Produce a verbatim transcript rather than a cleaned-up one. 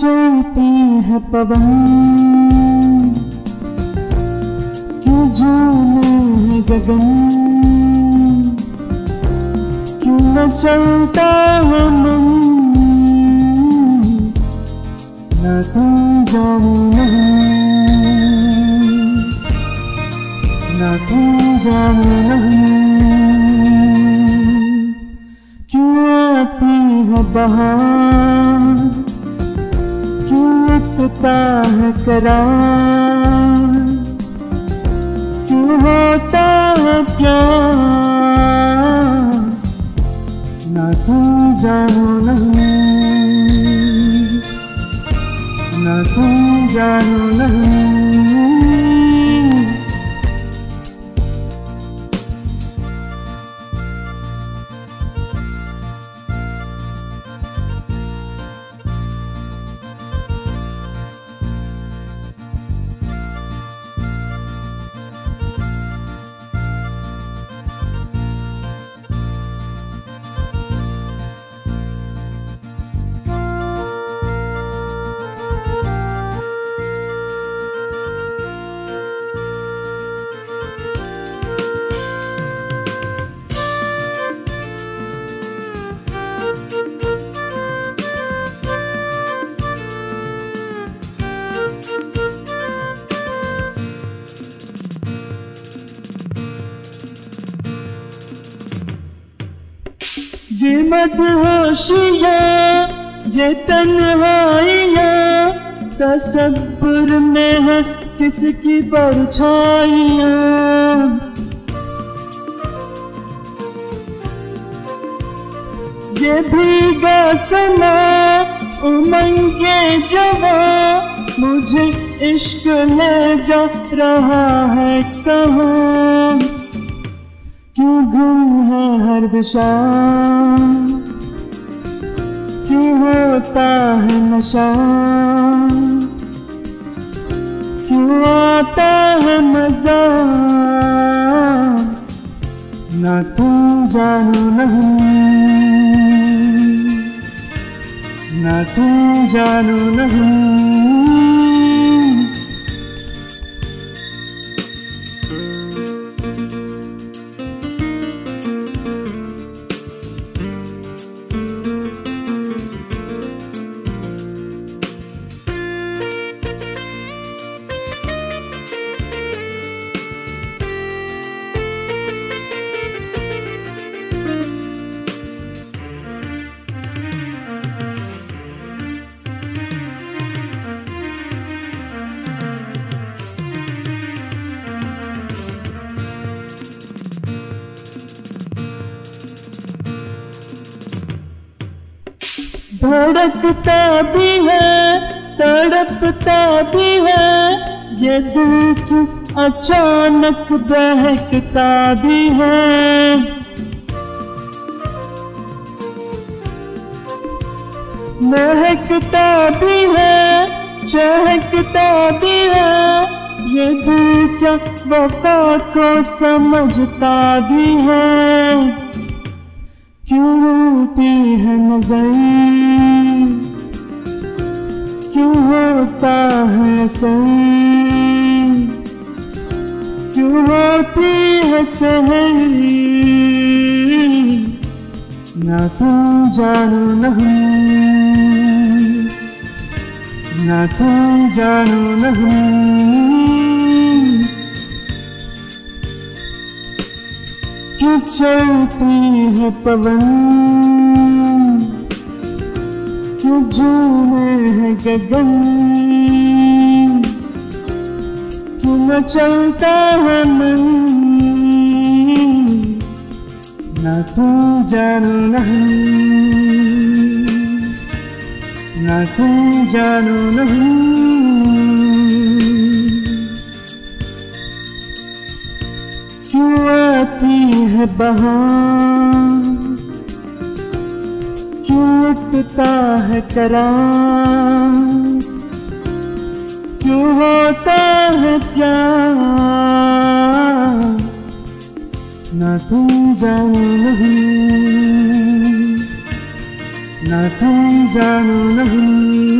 चलती है पवन, क्यों झूमे है गगन, क्यों न चलता है मन, न तुम जानो नहीं, न तुम जानो नहीं। क्यों आती है बहार, क्यों उठता है करार, क्यों होता है प्यार, ना तुम जानो नहीं, ना तुम जानो नहीं। ये मदहोशियाँ, ये तन्हाइयाँ, तसब्बुर में है किसकी परछाइयाँ। ये भीगा समा उमंगे जवां, मुझे इश्क ले जा रहा है कहाँ। क्यों गुम है हर दिशा, क्यों होता है नशा, क्यों आता है मजा, ना तुम जानो नहीं, ना तुम जानो नहीं। धड़कता भी है, तड़पता भी है, ये दुख अचानक बहकता भी है। महकता भी है, चहकता भी है, ये दिल क्या वफा को समझता भी है। क्यों रोती है नजर, क्यों होता है असर, क्यों होती है सहर, ना तुम जानो नहीं, ना तुम जानो नहीं। क्यों चलती है पवन, क्यों झूमे है गगन, क्यों न चलता है मन, ना तुम जानो नहीं, ना तुम जानो नहीं। क्यों आती है बहार, क्यों उठता है करार, क्यों होता है प्यार, ना तुम जानो नहीं, ना तुम जानो नहीं।